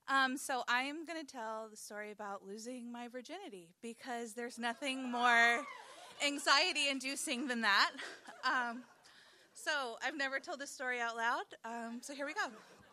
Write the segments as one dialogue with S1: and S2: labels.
S1: So I'm going to tell the story about losing my virginity because there's nothing more anxiety-inducing than that. So I've never told this story out loud, so here we go.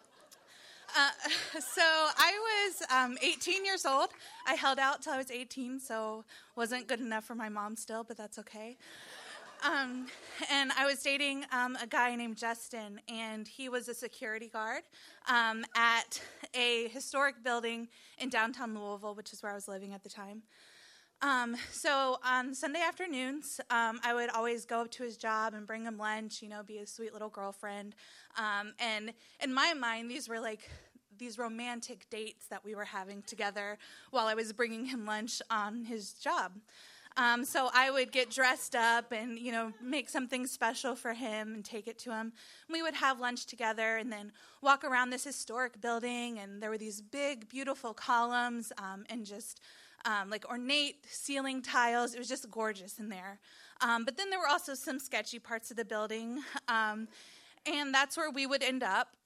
S1: So I was 18 years old. I held out till I was 18, so wasn't good enough for my mom still, but that's okay. And I was dating a guy named Justin, and he was a security guard at a historic building in downtown Louisville, which is where I was living at the time. So on Sunday afternoons, I would always go up to his job and bring him lunch, be a sweet little girlfriend. And in my mind, these were like these romantic dates that we were having together while I was bringing him lunch on his job. So I would get dressed up and, make something special for him and take it to him. We would have lunch together and then walk around this historic building, and there were these big, beautiful columns and just like ornate ceiling tiles. It was just gorgeous in there. But then there were also some sketchy parts of the building, and that's where we would end up.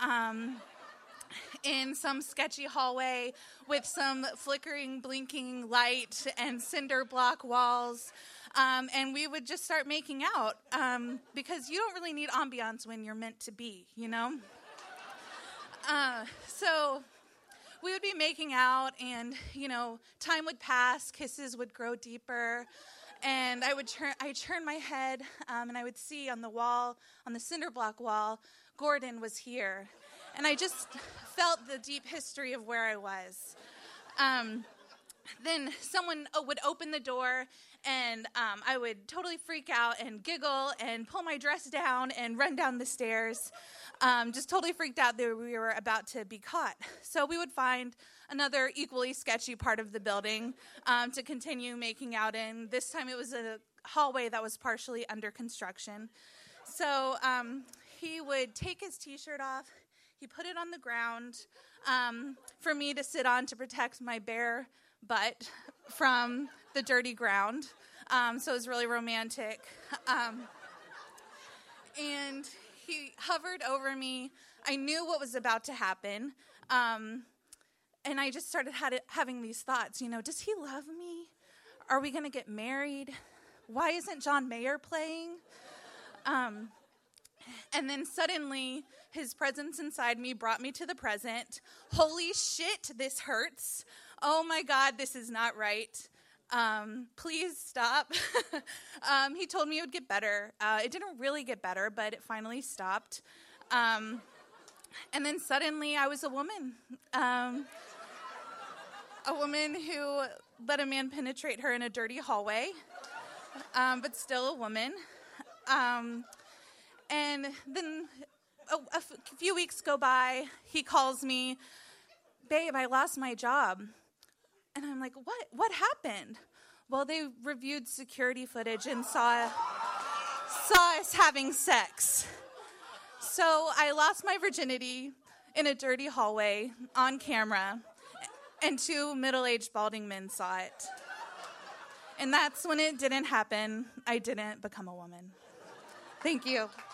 S1: In some sketchy hallway with some flickering, blinking light and cinder block walls. And we would just start making out because you don't really need ambiance when you're meant to be, So we would be making out and, time would pass, kisses would grow deeper. And I turn my head and I would see on the wall, on the cinder block wall, Gordon was here. And I just felt the deep history of where I was. Then someone would open the door, and I would totally freak out and giggle and pull my dress down and run down the stairs, just totally freaked out that we were about to be caught. So we would find another equally sketchy part of the building to continue making out in. This time it was a hallway that was partially under construction. So he would take his T-shirt off. He put it on the ground for me to sit on to protect my bare butt from the dirty ground. So it was really romantic. And he hovered over me. I knew what was about to happen. And I just started having these thoughts, does he love me? Are we going to get married? Why isn't John Mayer playing? And then suddenly, his presence inside me brought me to the present. Holy shit, this hurts. Oh my God, this is not right. Please stop. He told me it would get better. It didn't really get better, but it finally stopped. And then suddenly, I was a woman. A woman who let a man penetrate her in a dirty hallway, but still a woman. And then a few weeks go by, he calls me, babe, I lost my job. And I'm like, what happened? Well, they reviewed security footage and saw us having sex. So I lost my virginity in a dirty hallway on camera, and two middle-aged balding men saw it. And that's when it didn't happen. I didn't become a woman. Thank you.